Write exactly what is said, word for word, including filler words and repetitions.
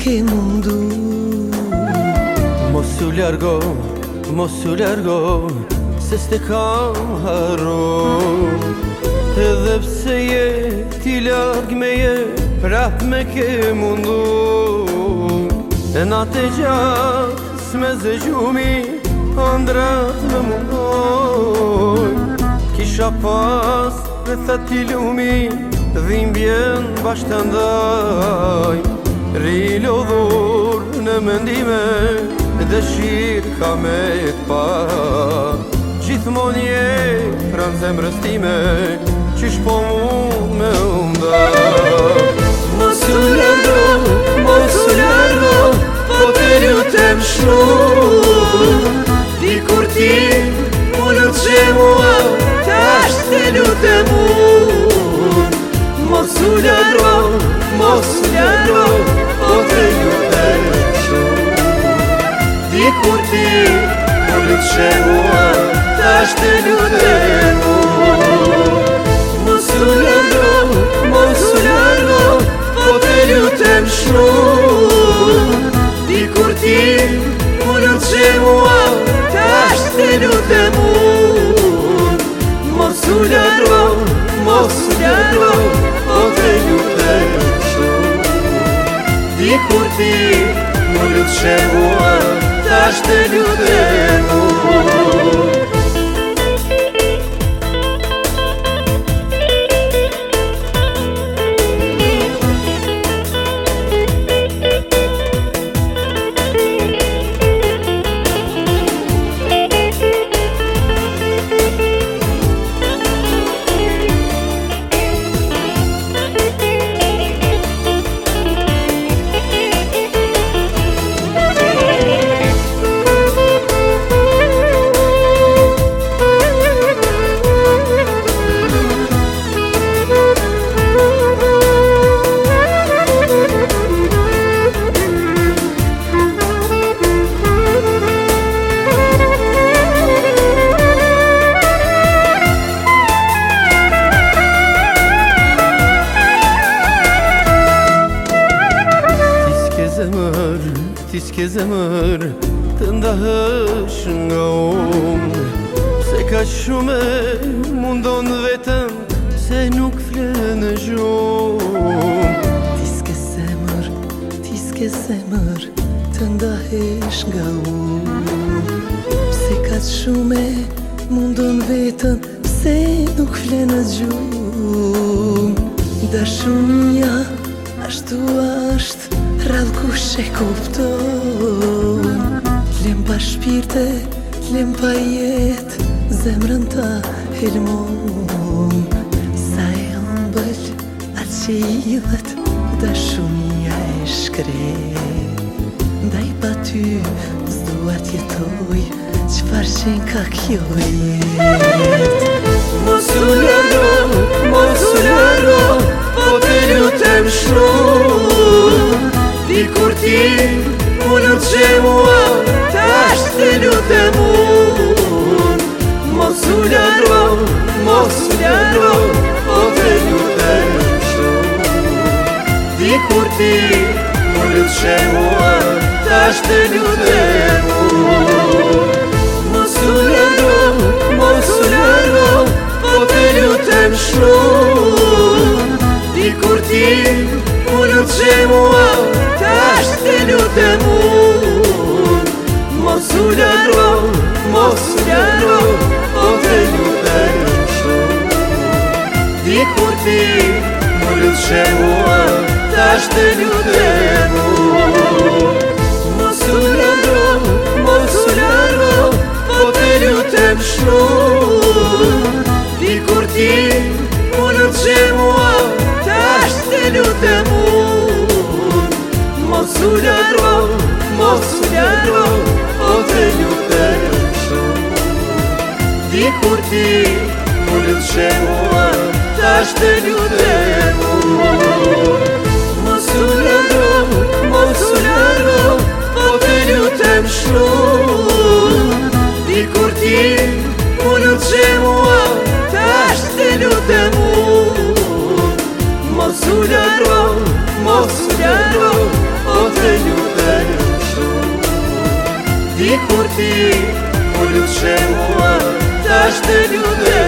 ke mundu. Mos u largo, mos u largo, se s'te kam harru. Edhe pse je ti larg me je, prap me ke mundu. E natë e gjatë s'me zë gjumi, andrat me mundoj. Kisha pas rëthat t'i lumi, dhimbjen bashkë të ndaj. Ri lodhur në mendime, dëshirë ka me t'pa. Gjithmon je pranë zemrës time, qysh po mu me unda. Mos u largo, mos u largo, po të lutem shumë. Dikur ti mu lutë mua, tash të lutem unë. Mos u largo, mos u largo, po të lutem shumë. Dikur ti mu lutë mua, tash të lutem unë. Mos u largo, mos u largo, po të lutem shumë. Dikur ti mu lutë mua, tash të lutem unë. Mos u largo, mos u largo, po të lutem shumë. Dikur ti mu lutë mua, tash të lutem unë. Ti s'ke zemër të ndahësh nga unë. Se ka shume mundon vetëm, se nuk flenë gjumë. Ti s'ke zemër, ti s'ke zemër të ndahesh nga unë. Pse ka shume mundon vetëm, se nuk flenë gjumë. Dashunia ashtu ashtë, radh kush e kupton. T'lem pa shpirte, t'lem pa jet, zemrën ta helmon. Sa e ëmbël atë që idhet, dashunia e shkret. Ndaj pa ty s'dua t'jetoj, qfar qen ka kjo jet. Mos u largo, mos u largo, po të lutem shumë. Dikur ti mu lutë mua, tash të lutem unë. Mos u largo, mos u largo, po të lutem shumë. Dikur ti mu lutë mua, tash të lutem unë. Mos u largo, mos u largo, po të lutem shumë. Dikur ti mu lutë mua, tash të lutem unë. Mos u largo, mos u largo, po të lutem shumë. Dikur ti mu lutë mua, tash të lutem unë. Mos u largo, mos u largo, po të lutem shumë. Dikur ti mu lutë mua, tash të lutem unë. Mos u largo, mos u largo, po të lutem shumë. Dikur ti mu lutë mua, tash të lutem unë. Mos u largo, mos u largo, po të lutem shumë. Dikur ti mu lutë mua, tash të lutem unë. Mos u largo, mos u largo, po të ti, u lutë që mua, ta është të lutë